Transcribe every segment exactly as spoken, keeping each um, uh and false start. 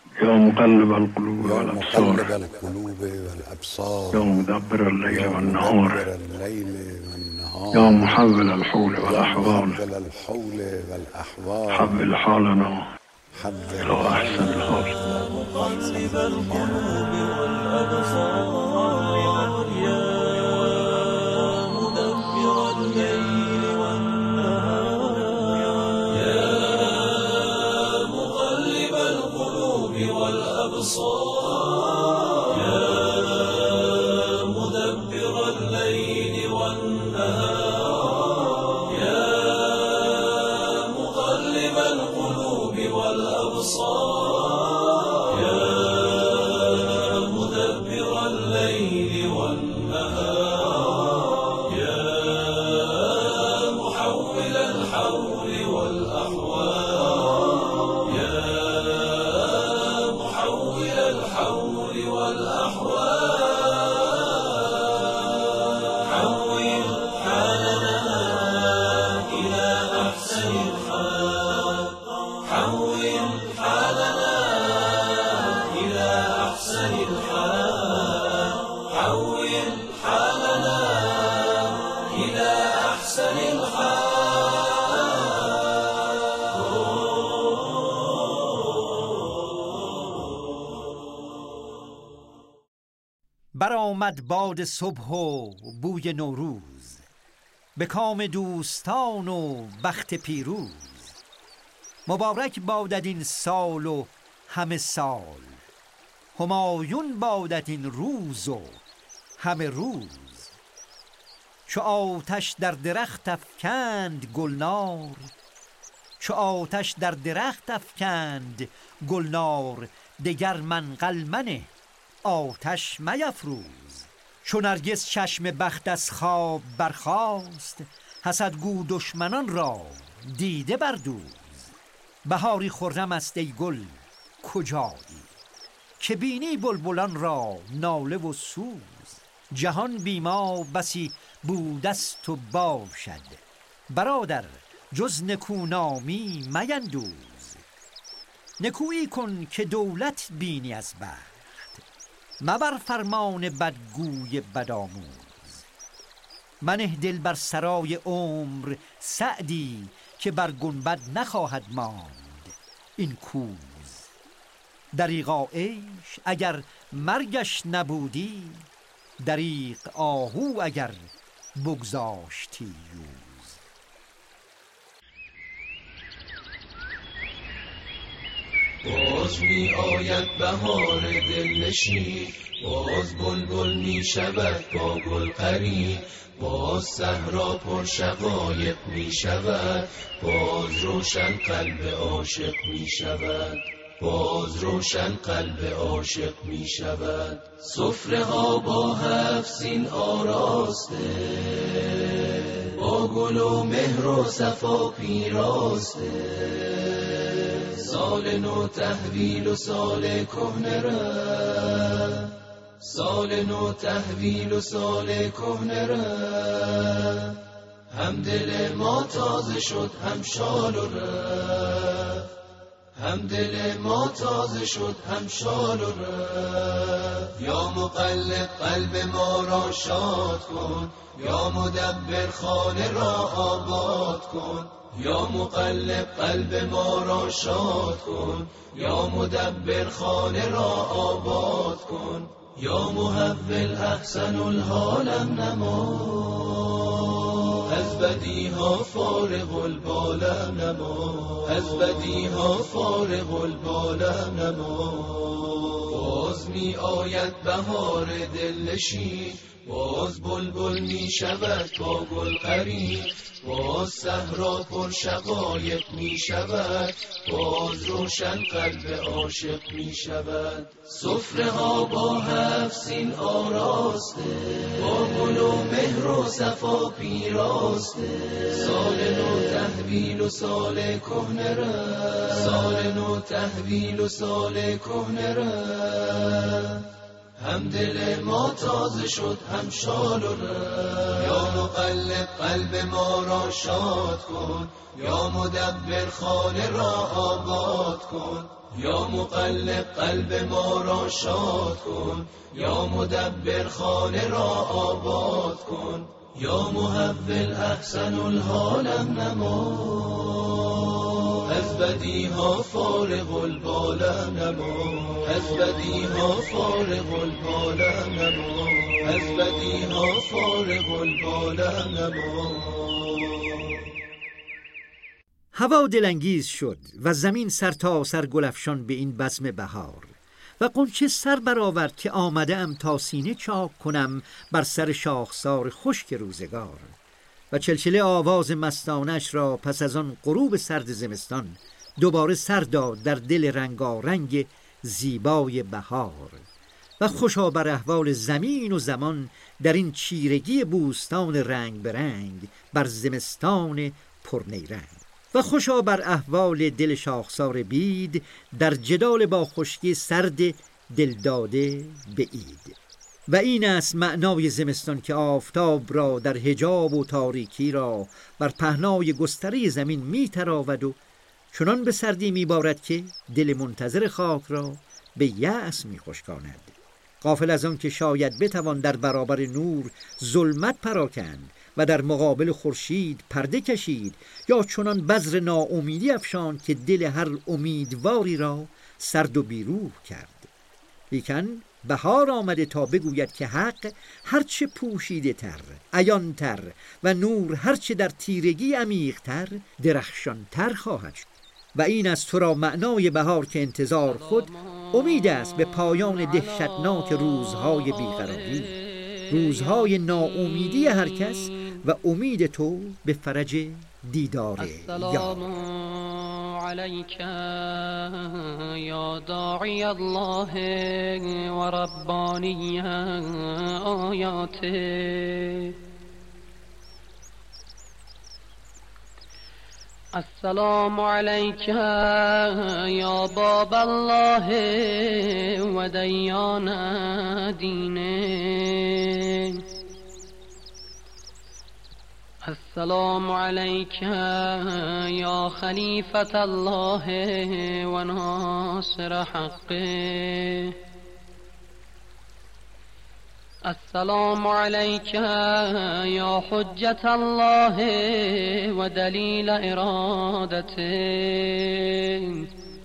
يا مقلب القلوب يا والأبصار مقلب القلوب والأبصار يا مدبر الليل يا والنهار مدبر الليل والنهار يا محول الحول يا والأحوال محول الحول والأحوال حول حالنا حول إلى أحسن الحال. يا مقلب القلوب والأبصار يا مدبر الليل والنهار يا مقلب القلوب والأبصار يا مدبر الليل والنهار يا مقلب القلوب والأبصار يا مدبر الليل والنهار يا محول الحول والأحوال يا محول الحول والأحوال حول حالنا إلى أحسن الحال حول حالنا إلى أحسن الحال حول حالنا إلى أحسن الحال. برآمد باد صبح و بوی نوروز، به کام دوستان و بخت پیروز. مبارک بادت این سال و همه سال، همایون بادت این روز و همه روز. چو آتش در درخت افکند گلنار، چو آتش در درخت افکند گلنار. دگر منقل منه آتش میفروز. چو نرگس چشم بخت از خواب برخاست، حسدگو دشمنان را دیده بردوز. بهاری خرم است ای گل کجایی، که بینی بلبلان را ناله و سوز. جهان بی ما بسی بودست و باشد، برادر جز نکونامی میندوز. نکویی کن که دولت بینی از بخت، مبر فرمان بدگوی بدآموز. منه دل بر سرای عمر سعدی، که بر گنبد نخواهد ماند این کوز. دریغا عیش اگر مرگش نبودی، دریغ آهو اگر بگذاشتی یوز. باز می آید بهار دلنشین، باز بلبل می شود با گل قرین. باز صحرا پر شقایق می شود، باز روشن قلب عاشق می شود. باز روشن قلب عاشق می شود. سفره ها با هفت سین آراسته، با گل و مهر و صفا پیراسته. سال نو تحویل و سال کهنه رفت، سال نو تحویل و سال کهنه رفت. هم دل ما تازه شد هم شال و رفت، هم دل ما تازه شد هم شال و رفت. یا مقلب قلب ما را شاد کن، یا مدبر خانه را آباد کن. یا مقلب قلب ما را شاد کن، یا مدبر خانه را آباد کن. یا محول احسن الحالم نما، از بدیها فارغ البالم نما، از بدیها فارغ البالم نما. باز می آید بهار دلنشین، باز بلبل می شود با گل قرین. باز صحرا پر شقایق می شود، باز روشن قلب عاشق می شود. سفره ها با هفت سین آراسته، با گل و مهر و صفا پیراسته. سال نو تحویل و سال کهنه رفت، سال نو تحویل و سال کهنه رفت. هم دل ما تازه شد هم شال و رنگ. یا مقلب قلب ما را شاد کن، یا مدبر خانه را آباد کن. یا مقلب قلب ما را شاد کن، یا مدبر خانه را آباد کن. یا محول احسن الحالم نما، از بدیها فارغ البالم نما. از بدیها فارغ البالم نما، از بدیها فارغ البالم نما. هوا دلانگیز شد و زمین سر تا سر گلفشان به این بزم بهار و غنچه سر برآورد که آمده ام تا سینه چاک کنم بر سر شاخسار خشک روزگار. و چلچله آواز مستانش را پس از آن غروب سرد زمستان دوباره سر داد در دل رنگارنگ زیبای بهار. و خوشا بر احوال زمین و زمان در این چیرگی بوستان رنگ برنگ بر زمستان پرنیرنگ. و خوشا بر احوال دل شاخسار بید در جدال با خشکی سرد دلداده به عید. و این است معنای زمستان که آفتاب را در حجاب و تاریکی را بر پهنای گستره زمین می تراود و چنان به سردی می بارد که دل منتظر خاک را به یأس می خشکاند. غافل از آن که شاید بتوان در برابر نور ظلمت پراکند و در مقابل خورشید پرده کشید، یا چنان بذر ناامیدی افشاند که دل هر امیدواری را سرد و بیروح کرد. لیکن بهار آمده تا بگوید که حق هرچه پوشیده تر، عیان تر و نور هرچه در تیرگی عمیق تر درخشان تر خواهد شد. و این از تو را معنای بهار که انتظار خود امید است به پایان دهشتناک روزهای بیقراری، روزهای ناامیدی هر کس و امید تو به فرج دیدار یار. عليك يا داعي الله ورباني آياته. السلام عليك يا باب الله وديان دينه. السلام عليك يا خليفة الله وناصر حقه. السلام عليك يا حجة الله ودليل إرادته.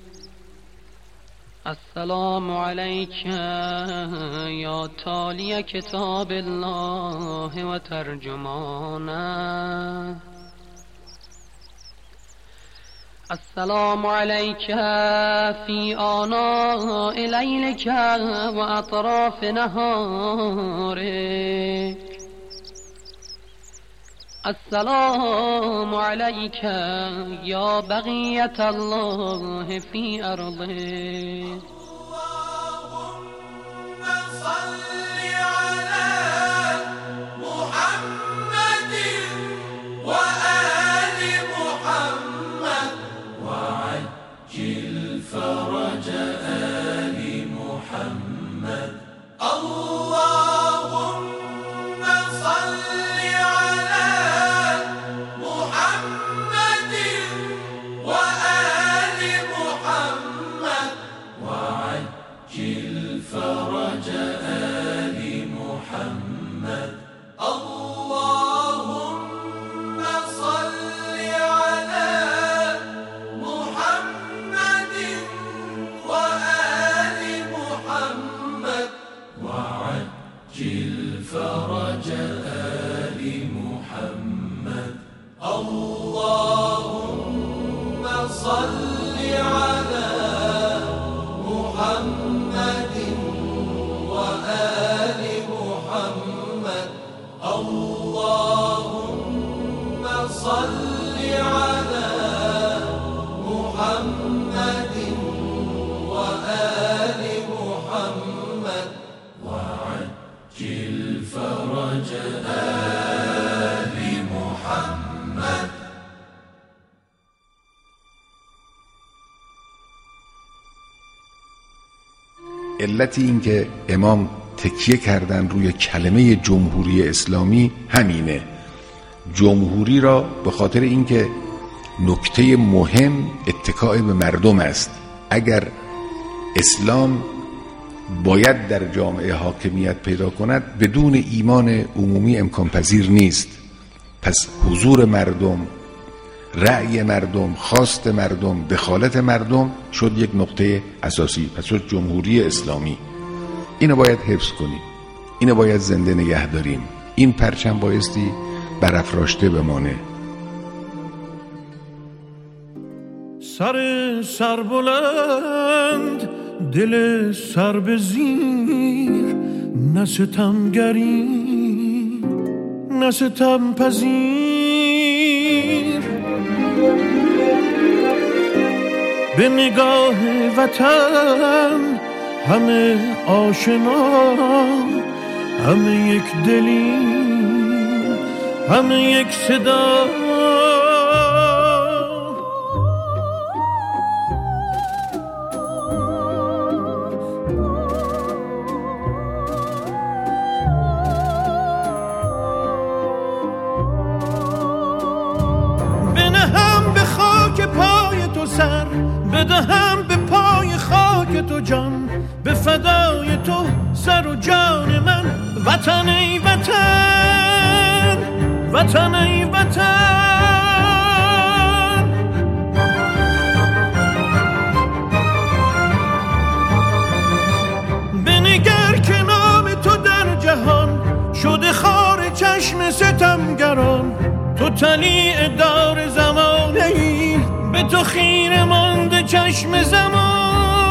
السلام عليك يا تالي كتاب الله وترجمانه. السلام عليك في آناء ليلك وأطراف نهارك. السلام عليك يا بقية الله في أرضه. علت این که امام تکیه کردن روی کلمه جمهوری اسلامی همینه. جمهوری را به خاطر اینکه نکته مهم اتکاء به مردم است. اگر اسلام باید در جامعه حاکمیت پیدا کند، بدون ایمان عمومی امکان پذیر نیست. پس حضور مردم، رأی مردم، خواست مردم، دخالت مردم شد یک نقطه اساسی. پس شد جمهوری اسلامی. اینو باید حفظ کنیم، اینو باید زنده نگه داریم. این پرچم بایستی برافراشته بمانه. سر سر بلند، دل سر به زیر، نه ستمگری نه ستم پذیر. به نگاه وطن همه آشنا، همه یک دلی، همه یک صدا. بنهم به خاک پای تو سر، بدهم به پای خاک تو جان، به فدای تو سر و جان من. وطن ای وطن، وطن ای وطن. بنگر که نام تو در جهان شده خار چشم ستمگران. تو طلیع دار زمانه ای، به تو خیره مانده چشم زمان.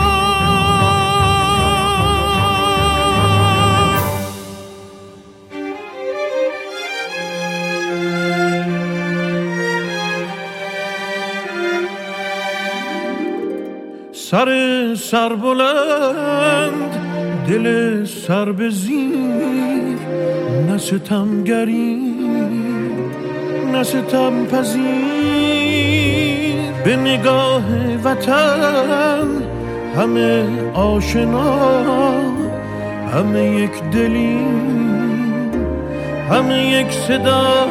سر سر بلند، دل سر به زیر، نه ستمگری نه ستم پذیر. به نگاه وطن همه آشنا، همه یک دلی، همه یک صدا.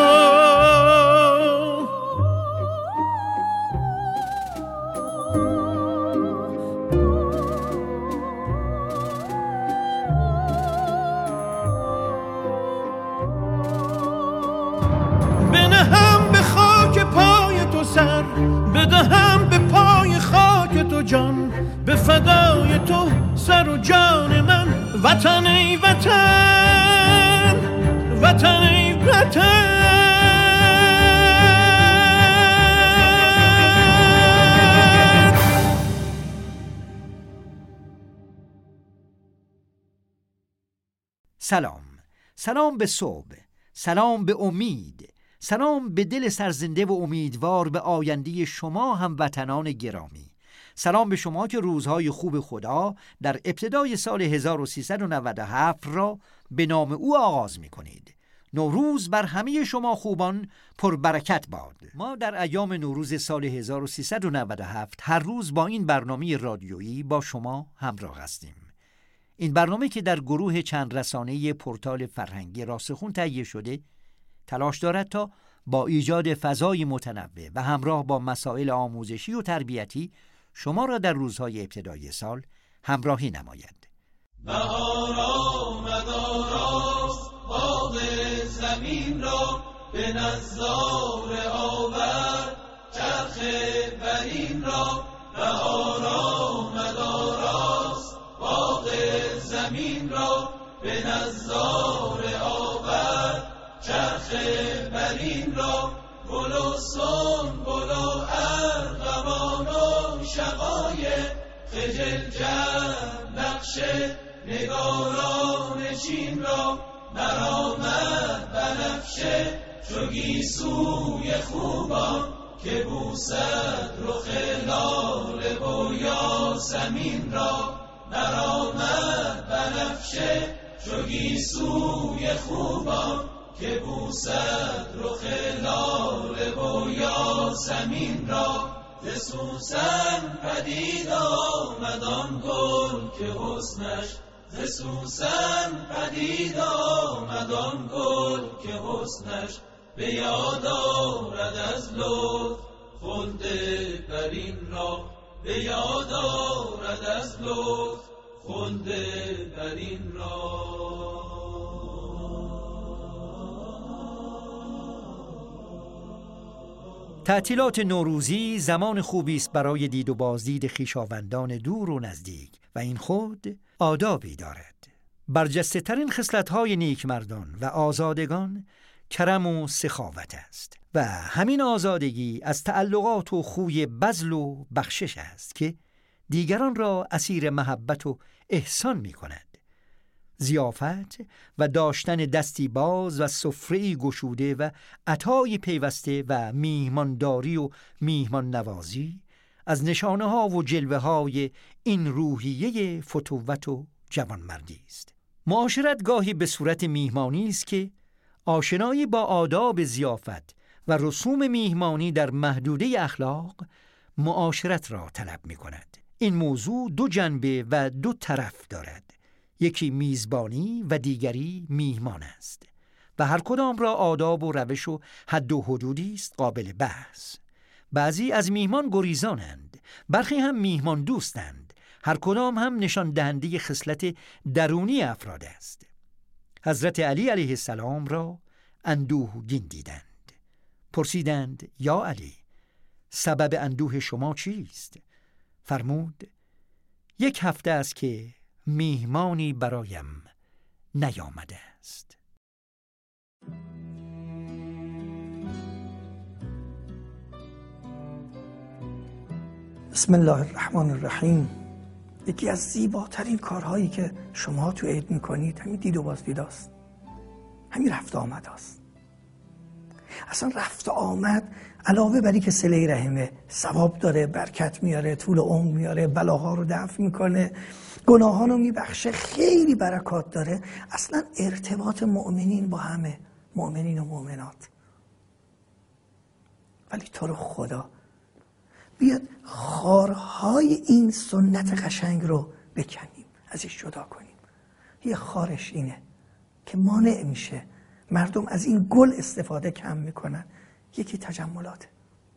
بنهم به خاک پای تو سر، بدهم به پای خاک تو جان، به فدای تو سر و جان من. وطن ای وطن، وطن ای وطن. سلام، سلام به صبح، سلام به امید، سلام به دل سرزنده و امیدوار به آینده شما هموطنان گرامی. سلام به شما که روزهای خوب خدا در ابتدای سال هزار و سیصد و نود و هفت را به نام او آغاز می کنید. نوروز بر همه شما خوبان پر برکت باد. ما در ایام نوروز سال هزار و سیصد و نود و هفت هر روز با این برنامه رادیویی با شما همراه هستیم. این برنامه که در گروه چند رسانه پورتال فرهنگی راسخون تهیه شده، تلاش دارد تا با ایجاد فضای متنوع و همراه با مسائل آموزشی و تربیتی شما را در روزهای ابتدایی سال همراهی نماید. بهار آمد آراست باغ زمین را، به نظاره آورد چرخ برین را. بهار آمد آراست باغ زمین را، به نظاره آورد چرخ برین را. گل و سنبل و ارغوان و شقایق، خجل جمع نقش نگاران چین را. برآمد بنفشه چو گیسوی خوبان، که بوسد رخ لاله و یاسمین را. برآمد بنفشه چو گیسوی خوبان، که بوسد رخ لاله و یاسمین را. ز سوسن پدید آمد آن گل که حسنش ز خصوصاً پدید آمد آن گل که حسنش به یاد آورد از لطف خلد برین را، به یاد آورد از لطف خلد برین را. تعطیلات نوروزی زمان خوبی است برای دید و بازدید خویشاوندان دور و نزدیک و این خود آدابی دارد. برجسته ترین خصلت‌های نیکمردان و آزادگان کرم و سخاوت است و همین آزادگی از تعلقات و خوی بذل و بخشش است که دیگران را اسیر محبت و احسان می کند. ضیافت و داشتن دستی باز و سفره‌ای گشوده و عطای پیوسته و میهمانداری و میهمان نوازی از نشانه ها و جلوه های این روحیه فتوت و جوانمردی است. معاشرت گاهی به صورت میهمانی است که آشنایی با آداب ضیافت و رسوم میهمانی در محدوده اخلاق معاشرت را طلب می کند. این موضوع دو جنبه و دو طرف دارد. یکی میزبانی و دیگری میهمان است و هر کدام را آداب و روش و حد و حدودی است قابل بحث. بعضی از میهمان گریزانند، برخی هم میهمان دوستند. هر کدام هم نشان دهنده خصلت درونی افراد است. حضرت علی علیه السلام را اندوهگین دیدند. پرسیدند یا علی، سبب اندوه شما چیست؟ فرمود یک هفته است که میهمانی برایم نیامده است. بسم الله الرحمن الرحیم. یکی از زیباترین کارهایی که شما تو عید میکنید همین دید و بازدید است، همین رفت آمد است. اصلا رفت آمد علاوه بری که صله رحمه، ثواب داره، برکت میاره، طول عمر میاره، بلاها رو دفع میکنه، گناهان رو میبخشه، خیلی برکات داره. اصلا ارتباط مؤمنین با همه، مؤمنین و مؤمنات. ولی تو رو خدا بیاد خارهای این سنت قشنگ رو بکنیم، ازش جدا کنیم. یه خارش اینه که مانع میشه مردم از این گل استفاده کم میکنن. یکی تجملاته.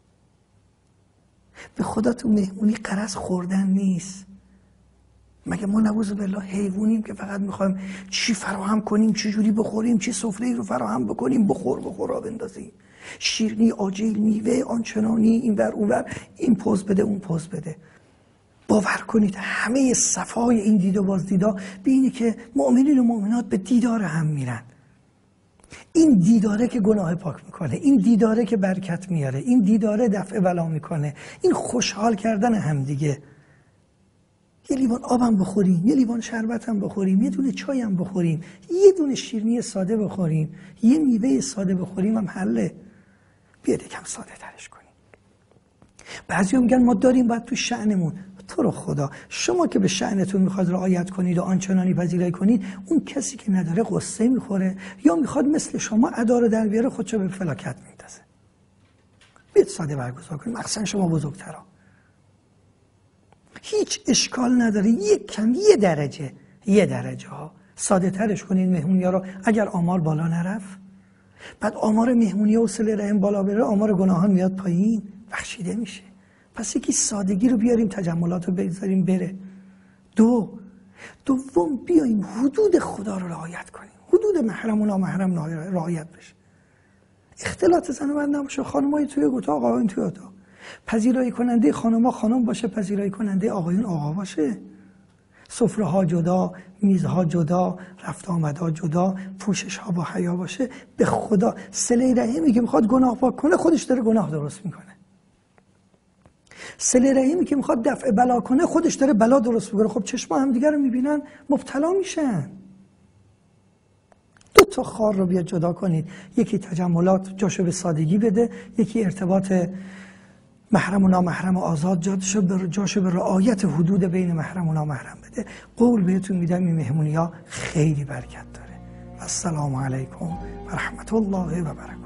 به خدا تو مهمونی قرض خوردن نیست. مگه ما نعوذ بالله حیوانیم که فقط میخوایم چی فراهم کنیم، چی جوری بخوریم، چی سفره‌ای رو فراهم بکنیم، بخور بخور را بندازیم، شیرنی، آجیل، میوه، آنچنانی، این ور اون ور، این پوز بده اون پوز بده. باور کنید همه صفای این دید و بازدیدا به اینه که مؤمنین و مؤمنات به دیدار هم میرن. این دیداره که گناه پاک میکنه، این دیداره که برکت میاره، این دیداره دفع بلا میکنه، این خوشحال کردن هم دیگه. یه لیوان آبم بخوریم، یه لیوان شربتم بخوریم، یه دونه چایم بخوریم، یه دونه شیرینی ساده بخوریم، یه میوه ساده بخوریم هم حله. بیاید یکم ساده ترش کنیم. بعضیا میگن ما داریم باید تو شأنمون. تو رو خدا شما که به شأنتون میخواد رعایت کنید و آنچنانی پذیرایی کنید، اون کسی که نداره قصه میخوره یا میخواد مثل شما ادا رو در بیاره خودشو به فلاکت میندازه. بیاید ساده برگزار کنیم، مخصوصا شما بزرگترا. هیچ اشکال نداره یک کم یه درجه یه درجه ها ساده ترش کنید مهمونی ها رو. اگر آمار بالا نرفت، بعد آمار مهمونی و صله رحم بالا بره، آمار گناهان میاد پایین، بخشیده میشه. پس یکی سادگی رو بیاریم، تجملات رو بذاریم بره. دو دوم بیاییم حدود خدا رو رعایت کنیم، حدود محرم و نامحرم رعایت بشه. اختلاط زن و مرد نباشه، خانمای توی اتاق، آقایون توی اتاق. پذیرایی کننده خانم‌ها خانم باشه، پذیرایی کننده آقایون آقا باشه. سفره ها جدا، میزها جدا، رفت آمدها جدا، پوشش ها با حیا باشه. به خدا صله رحمی که میخواد گناه پاک کنه خودش داره گناه درست میکنه. صله رحمی که میخواد دفع بلا کنه خودش داره بلا درست میکنه. خب چشما هم دیگه رو میبینن، مبتلا میشن. دو تا خار رو بیاد جدا کنید. یکی تجملات جاشو به سادگی بده، یکی ارتباط محرم و نامحرم و آزاد جاشو به جاشو به رعایت حدود بین محرم و نامحرم بده. قول بهتون میدم این مهمونی‌ها خیلی برکت داره. السلام علیکم و رحمت الله و برکاته.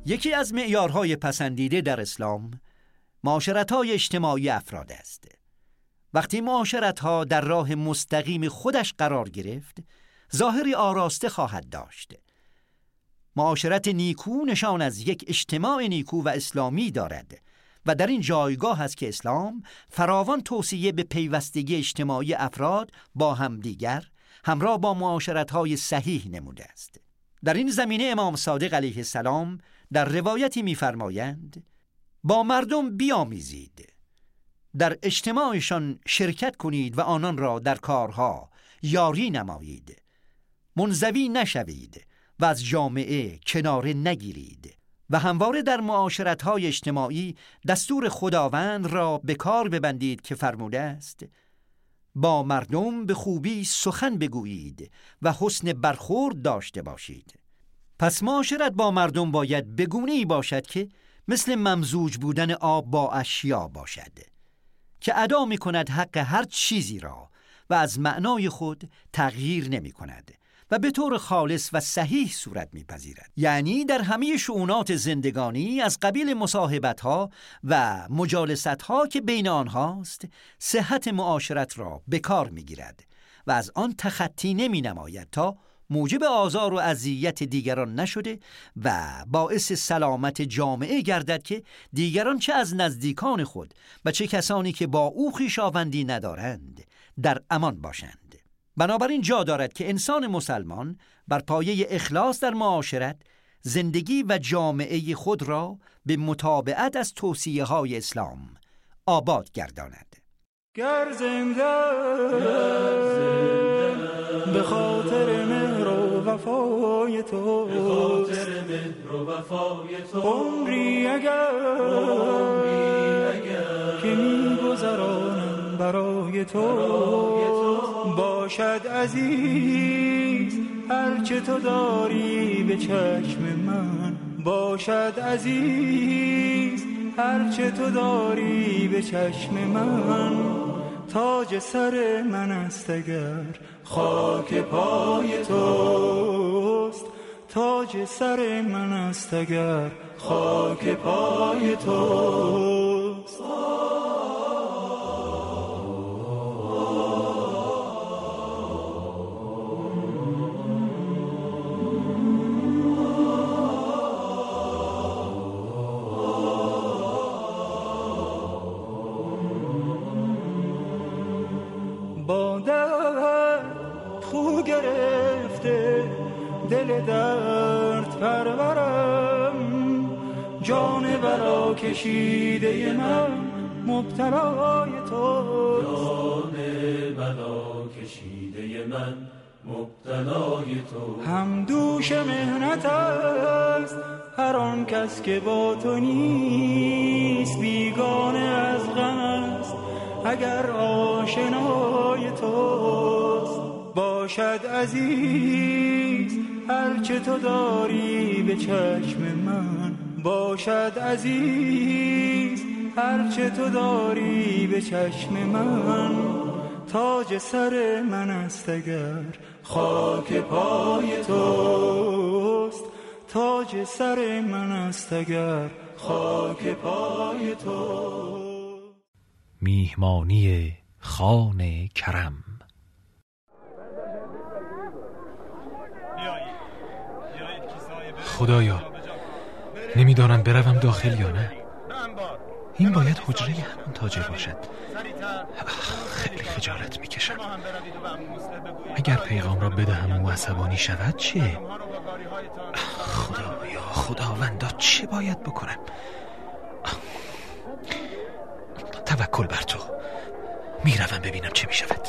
یکی از معیارهای پسندیده در اسلام معاشرت‌های اجتماعی افراد است. وقتی معاشرت‌ها در راه مستقیم خودش قرار گرفت، ظاهری آراسته خواهد داشت. معاشرت نیکو نشان از یک اجتماع نیکو و اسلامی دارد و در این جایگاه است که اسلام فراوان توصیه به پیوستگی اجتماعی افراد با همدیگر همراه با معاشرت‌های صحیح نموده است. در این زمینه امام صادق علیه السلام در روایتی می‌فرمایند: با مردم بیامیزید، در اجتماعشان شرکت کنید و آنان را در کارها یاری نمایید، منزوی نشوید و از جامعه کناره نگیرید و همواره در معاشرت‌های اجتماعی دستور خداوند را به کار ببندید که فرموده است: با مردم به خوبی سخن بگویید و حسن برخورد داشته باشید. پس معاشرت با مردم باید به گونه‌ای باشد که مثل ممزوج بودن آب با اشیا باشد که ادا می کند حق هر چیزی را و از معنای خود تغییر نمی کند و به طور خالص و صحیح صورت می پذیرد. یعنی در همه شؤونات زندگانی از قبیل مصاحبت‌ها و مجالست‌ها که بین آنهاست صحت معاشرت را به کار می گیرد و از آن تخطی نمی نماید تا موجب آزار و اذیت دیگران نشده و باعث سلامت جامعه گردد که دیگران چه از نزدیکان خود و چه کسانی که با او خویشاوندی ندارند در امان باشند. بنابراین جا دارد که انسان مسلمان بر پایه اخلاص در معاشرت زندگی و جامعه خود را به متابعت از توصیه های اسلام آباد گرداند. گر زنده به خاطر مهر و وفای تو، به خاطر مهر و وفای تو، عمری اگر که می‌گذرانم برای تو، باشد عزیز هرچه تو داری به چشم من، باشد عزیز هرچه تو داری به چشم من، تاج سر من است اگر خاک پای توست، تاج سر من است اگر خاک پای توست. خو گرفته دل درد پرورم، جان بلا کشیده من مبتلای تو، جان بلا کشیده من مبتلای تو، هم دوش مهنت است هر آن کس که با تو نیست، بیگانه از غم است اگر آشنای توست، باشد عزیز هرچه تو داری به چشم من، باشد عزیز هرچه تو داری به چشم من، تاج سر من است اگر خاک پای توست، تاج سر من است اگر خاک پای توست. میهمانی خان کرم. خدایا نمیدانم بروم داخل یا نه. این باید حجره همان تاجر باشد. خیلی خجالت میکشم. اگر پیغام را بدهم و عصبانی شود چه؟ خدایا خداوندا چه باید بکنم؟ توکل بر تو. میروم ببینم چه میشود.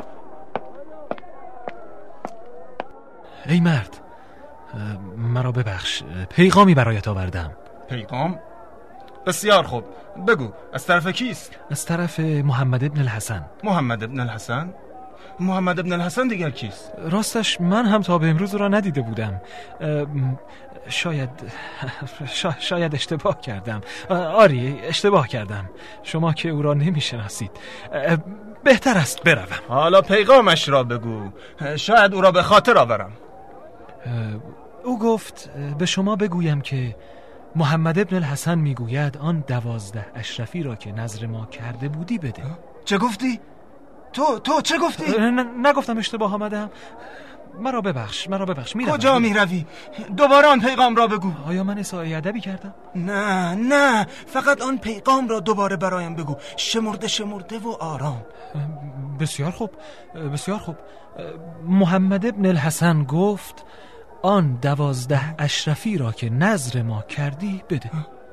ای مرد، مرا ببخش، پیغامی برایت آوردم. پیغام؟ بسیار خوب، بگو از طرف کیست؟ از طرف محمد ابن الحسن. محمد ابن الحسن؟ محمد ابن الحسن دیگر کیست؟ راستش من هم تا به امروز را ندیده بودم. شاید شا... شاید اشتباه کردم. آری اشتباه کردم. شما که او را نمیشناسید. بهتر است بروم. حالا پیغامش را بگو، شاید او را به خاطر آورم. او گفت به شما بگویم که محمد ابن الحسن میگوید آن دوازده اشرفی را که نذر ما کرده بودی بده. چه گفتی؟ تو تو چه گفتی؟ نگفتم اشتباه آمدم. مرا ببخش مرا ببخش میروم. کجا میروی؟ دوباره آن پیغام را بگو. آیا من اساءه ادبی کردم؟ نه نه، فقط آن پیغام را دوباره برایم بگو، شمرده شمرده و آرام. بسیار خوب بسیار خوب. محمد ابن الحسن گفت آن دوازده اشرفی را که نذر ما کردی بده.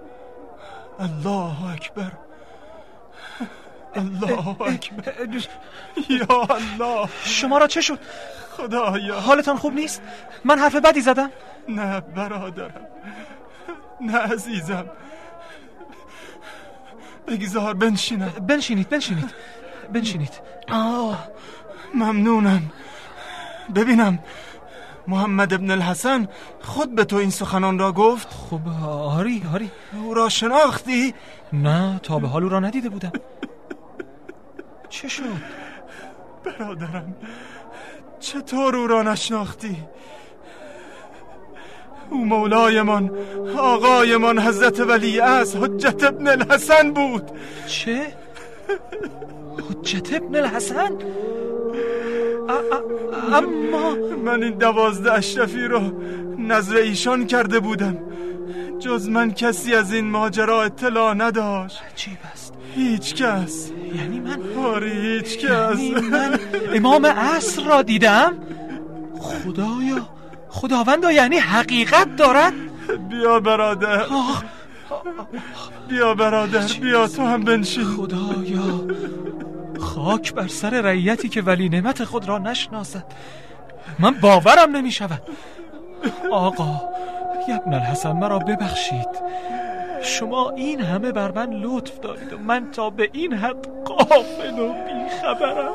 الله اکبر الله اکبر. یا الله، شما را چه شد؟ خدایا حالتان خوب نیست؟ من حرف بدی زدم؟ نه برادرم، نه عزیزم، بگذار بنشینم. بنشینید بنشینید بنشینید. آه ممنونم. ببینم محمد ابن الحسن خود به تو این سخنان را گفت؟ خب آری آری. او را شناختی؟ نه، تا به حال او را ندیده بودم. چه شد؟ برادرم چطور او را نشناختی؟ او مولایمان، آقایمان حضرت ولیعصر حجت ابن الحسن بود. چه؟ حجت ابن الحسن؟ اما من این دوازده اشرفی را نذر ایشان کرده بودم، جز من کسی از این ماجرا اطلاع نداشت. عجیب است. هیچ کس. یعنی من آره هیچ کس. یعنی من امام عصر را دیدم؟ خدایا خداوندا، یعنی حقیقت دارد؟ بیا برادر آه. بیا برادر بیا تو هم بنشین. خدایا خاک بر سر رعیتی که ولی نعمت خود را نشناسد. من باورم نمی شود. آقا ابن الحسن مرا ببخشید، شما این همه بر من لطف دارید و من تا به این حد غافل و بیخبرم.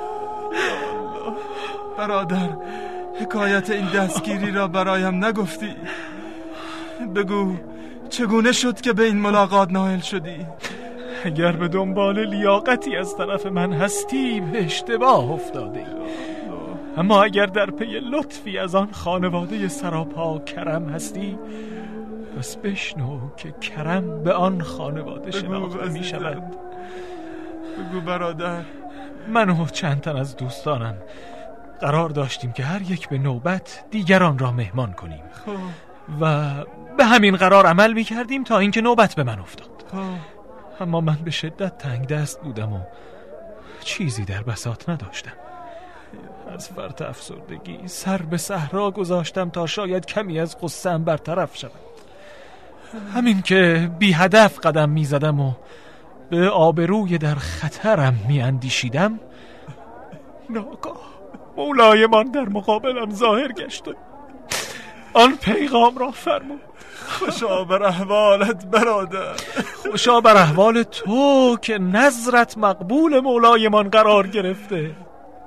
برادر حکایت این دستگیری را برایم نگفتی. بگو چگونه شد که به این ملاقات نائل شدی؟ اگر به دنبال لیاقتی از طرف من هستی به اشتباه افتاده ای، اما اگر در پی لطفی از آن خانواده سراپا کرم هستی، پس بشنو که کرم به آن خانواده شناخته می شود. بگو برادر. من و چند تن از دوستانم قرار داشتیم که هر یک به نوبت دیگران را مهمان کنیم و به همین قرار عمل می کردیم تا اینکه نوبت به من افتاد. اما من به شدت تنگ دست بودم و چیزی در بساط نداشتم. از فرط افسردگی سر به صحرا گذاشتم تا شاید کمی از غصه‌ام برطرف شود. همین که بی هدف قدم می زدم و به آبروی در خطرم می اندیشیدم، ناگاه مولایمان در مقابلم ظاهر گشت و آن پیغام را فرمود. خوشا بر احوالت برادر، خوشا بر احوال تو که نظرت مقبول مولایمان قرار گرفته.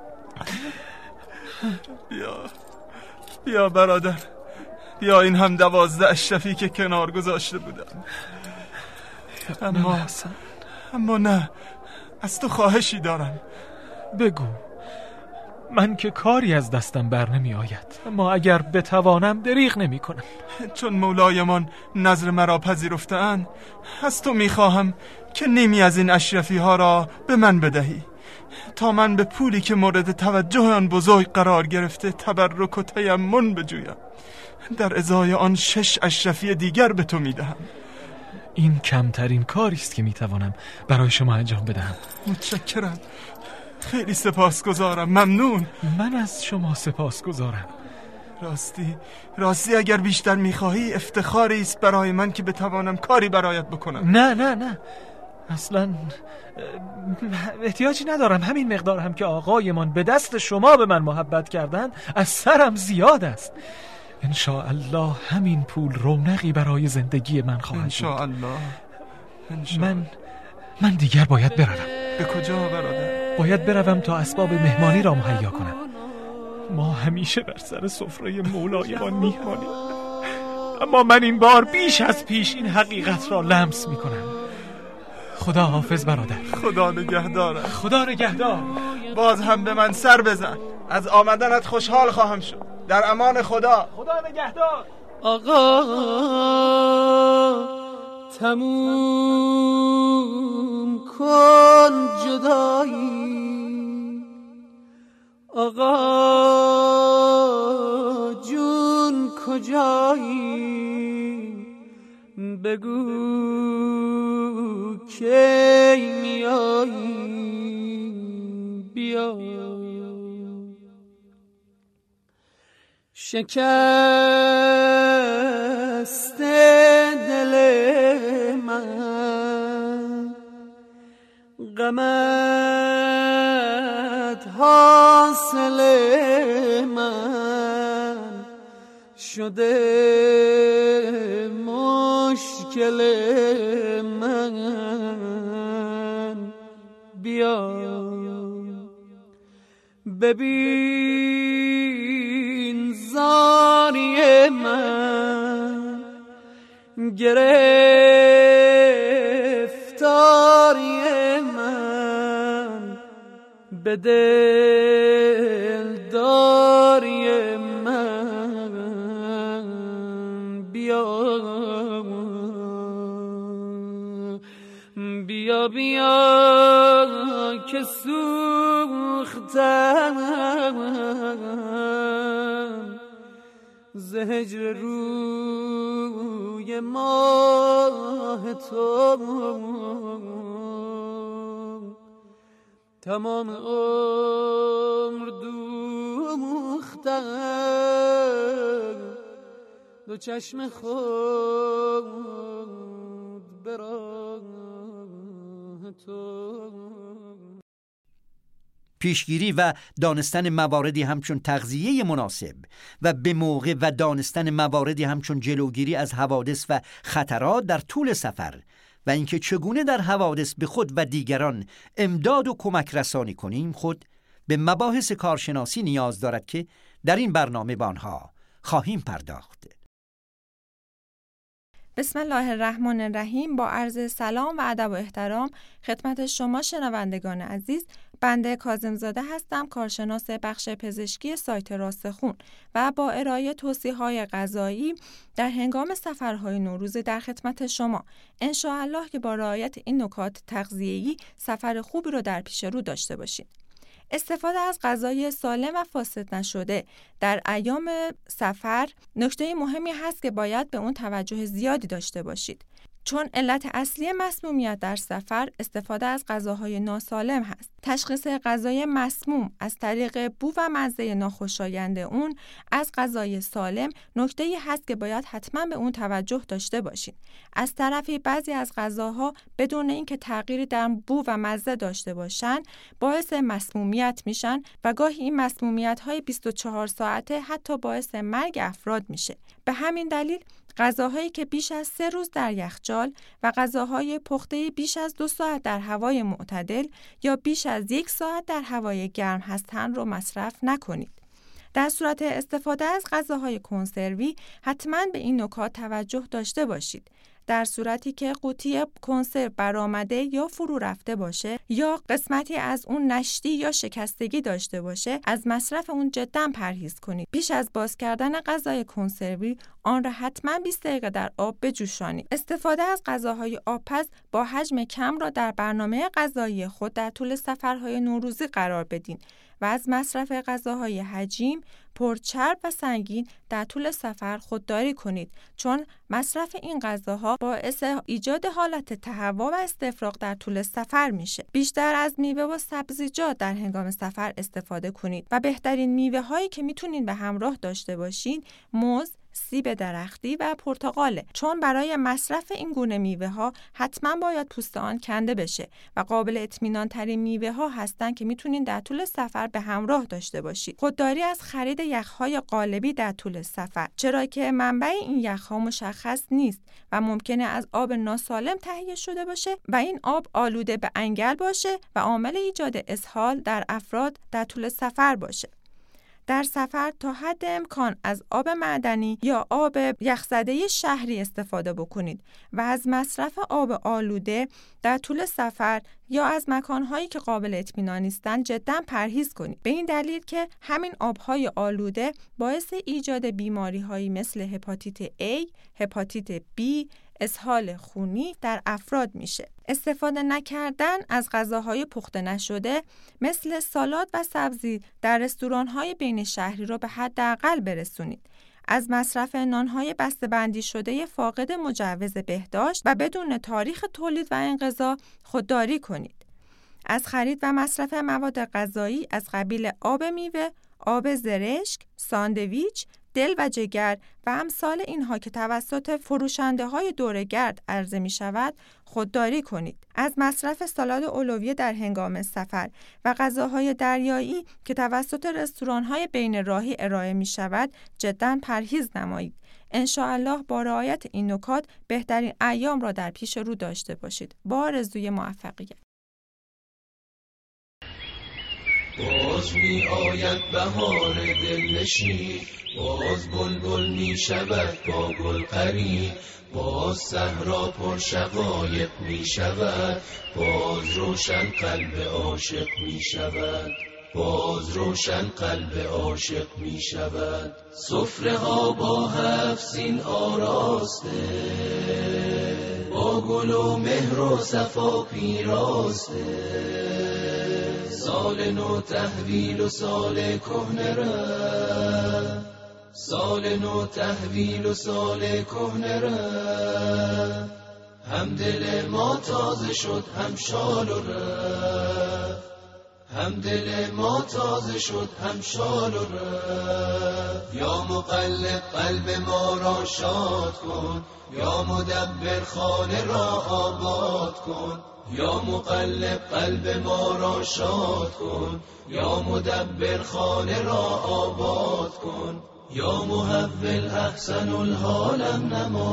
بیا بیا برادر، بیا این هم دوازده اشرفی که کنار گذاشته بودم. اما اما نه، از تو خواهشی دارم. بگو. من که کاری از دستم بر نمی آید، اما اگر بتوانم دریغ نمی کنم. چون مولایمان نظر مرا پذیرفته‌اند، از تو می خواهم که نیمی از این اشرفی ها را به من بدهی تا من به پولی که مورد توجه آن بزرگ قرار گرفته تبرک و تیمن بجویم. در ازای آن شش اشرفی دیگر به تو می دهم. این کمترین کاری است که می توانم برای شما انجام بدهم. متشکرم، خیلی سپاسگزارم، ممنون. من از شما سپاسگزارم. راستی راستی اگر بیشتر میخواهی افتخاری است برای من که بتوانم کاری برایت بکنم. نه نه نه، اصلا احتیاجی ندارم. همین مقدار هم که آقایمان به دست شما به من محبت کردن از سرم زیاد است. انشاءالله همین پول رونقی برای زندگی من خواهد بود. انشاءالله. من من دیگر باید بروم. به کجا برادر؟ باید بروم تا اسباب مهمانی را مهیا کنم. ما همیشه بر سر سفره مولایمان میهمانیم، اما من این بار بیش از پیش این حقیقت را لمس میکنم. خدا حافظ برادر. خدا نگهدارم. خدا نگهدار. باز هم به من سر بزن، از آمدنت خوشحال خواهم شد. در امان خدا. خدا نگهدار. آقا تموم کن جدایی، آقا جون کجایی، بگو کی میایی، بیا. شکست دل من، غمت حاصل من شده، مشکل من، بیا. ببین زاری من، گرفتاری من، به دل داری من، بیا بیا بیا که سوختم ز هجر روی ماه تو، تمام عمر دوختم دو چشم خود براه تو. پیشگیری و دانستن مواردی همچون تغذیه مناسب و به موقع و دانستن مواردی همچون جلوگیری از حوادث و خطرات در طول سفر و اینکه چگونه در حوادث به خود و دیگران امداد و کمک رسانی کنیم خود به مباحث کارشناسی نیاز دارد که در این برنامه به آنها خواهیم پرداخت. بسم الله الرحمن الرحیم. با عرض سلام و ادب و احترام خدمت شما شنوندگان عزیز، بنده کاظم زاده هستم، کارشناس بخش پزشکی سایت راسخون و با ارائه توصیه‌های غذایی در هنگام سفرهای نوروزی در خدمت شما. ان شاء الله که با رعایت این نکات تغذیه‌ای سفر خوبی رو در پیش رو داشته باشید. استفاده از غذای سالم و فاسد نشده در ایام سفر نکته مهمی هست که باید به اون توجه زیادی داشته باشید، چون علت اصلی مسمومیت در سفر استفاده از غذاهای ناسالم هست. تشخیص غذای مسموم از طریق بو و مزه ناخوشایند اون از غذای سالم نکته‌ای هست که باید حتما به اون توجه داشته باشید. از طرفی بعضی از غذاها بدون اینکه تغییری در بو و مزه داشته باشن باعث مسمومیت میشن و گاهی این مسمومیت‌های بیست و چهار ساعته حتی باعث مرگ افراد میشه. به همین دلیل غذاهایی که بیش از سه روز در یخچال و غذاهای پخته بیش از دو ساعت در هوای معتدل یا بیش از یک ساعت در هوای گرم هستند رو مصرف نکنید. در صورت استفاده از غذاهای کنسروی حتما به این نکات توجه داشته باشید. در صورتی که قوطی کنسرو برآمده یا فرو رفته باشه یا قسمتی از اون نشتی یا شکستگی داشته باشه، از مصرف اون جدا پرهیز کنید. بیش از باز کردن غذای کنسروی آن را حتما بیست دقیقه در آب بجوشانید. استفاده از غذاهای آبپز با حجم کم را در برنامه غذایی خود در طول سفرهای نوروزی قرار بدین و از مصرف غذاهای حجیم، پرچرب و سنگین در طول سفر خودداری کنید، چون مصرف این غذاها باعث ایجاد حالت تهوع و استفراغ در طول سفر میشه. بیشتر از میوه و سبزیجات در هنگام سفر استفاده کنید و بهترین میوه هایی که میتونین به همراه داشته باشین موز، سیب درختی و پرتقاله، چون برای مصرف این گونه میوه ها حتما باید پوست آن کنده بشه و قابل اطمینان ترین میوه ها هستن که میتونین در طول سفر به همراه داشته باشید. خودداری از خرید یخهای قالبی در طول سفر، چرا که منبع این یخها مشخص نیست و ممکنه از آب ناسالم تهیه شده باشه و این آب آلوده به انگل باشه و عامل ایجاد اسهال در افراد در طول سفر باشه. در سفر تا حد امکان از آب معدنی یا آب یخزده شهری استفاده بکنید و از مصرف آب آلوده در طول سفر یا از مکانهایی که قابل اطمینان نیستند جدا پرهیز کنید. به این دلیل که همین آبهای آلوده باعث ایجاد بیماری‌هایی مثل هپاتیت A، هپاتیت B، اسهال خونی در افراد میشه. استفاده نکردن از غذاهای پخته نشده مثل سالاد و سبزی در رستوران‌های بین شهری را به حداقل برسونید. از مصرف نان‌های بسته‌بندی شده فاقد مجوز بهداشت و بدون تاریخ تولید و انقضا خودداری کنید. از خرید و مصرف مواد غذایی از قبیل آب میوه، آب زرشک، ساندویچ، دل و جگر و امثال اینها که توسط فروشنده های دوره‌گرد عرضه می شود خودداری کنید. از مصرف سالاد اولویه در هنگام سفر و غذاهای دریایی که توسط رستوران های بین راهی ارائه می شود جداً پرهیز نمایید. ان شاء الله با رعایت این نکات بهترین ایام را در پیش رو داشته باشید. با آرزوی موفقیت. باز می آید بهار دلنشین، باز بلبل می شود با گل قرین، باز صحرا پر شقایق می شود، باز روشن قلب عاشق می شود، باز روشن قلب عاشق می شود. سفره ها با هفت سین آراسته، با گل و مهر و صفا پیراسته، سال نو تحویل و سال کهنه رفت، سال نو تحویل و سال کهنه رفت، هم دل ما تازه شد هم شال و رفت، هم دل ما تازه شد هم شال و رفت. یا مقلب قلب ما را شاد کن، یا مدبر خانه را آباد کن، یا مقلب قلب ما را شاد کن، یا مدبر خانه را آباد کن، یا محول احسن الحالم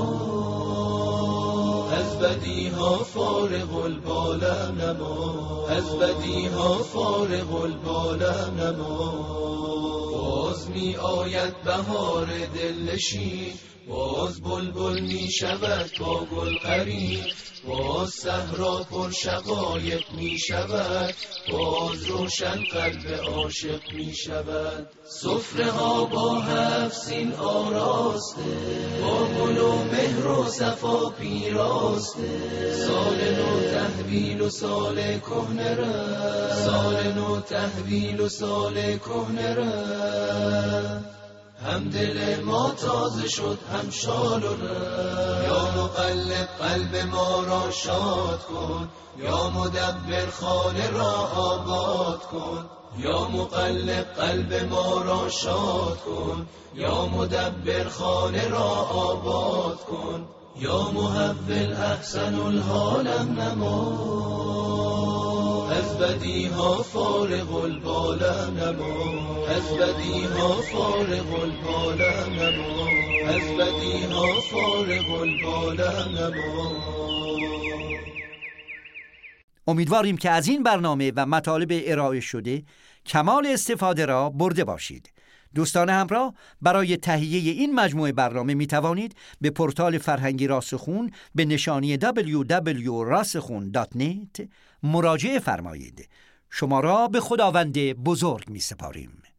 نما، از بدیها فارغ البالم نما، از بدیها فارغ البالم نما. باز می آید بهار دلنشین، باز بلبل می شود با گل قرین، باز صحرا پر شقایق می شود، باز روشن قلب عاشق می شود. سفره ها با هفت سین آراسته، با گل و مهر و صفا پیراسته، سال نو تحویل و سال کهنه رفت، سال نو تحویل و سال کهنه رفت، هم دل ما تازه شد هم شال و رفت. یا مقلب قلب ما را شاد کن، یا مدبر خانه را آباد کن، یا مقلب قلب ما را شاد کن، یا مدبر خانه را آباد کن، یا محول احسن الحالم نما، از بدیها فارغ البالم نما، از بدیها فارغ البالم نما، از بدیها فارغ البالم نما. امیدواریم که از این برنامه و مطالب ارائه شده کمال استفاده را برده باشید. دوستان همراه، برای تهیه این مجموعه برنامه می توانید به پورتال فرهنگی راسخون به نشانی دبلیو دبلیو دات راسخون دات نت مراجعه فرمایید. شما را به خداوند بزرگ می سپاریم.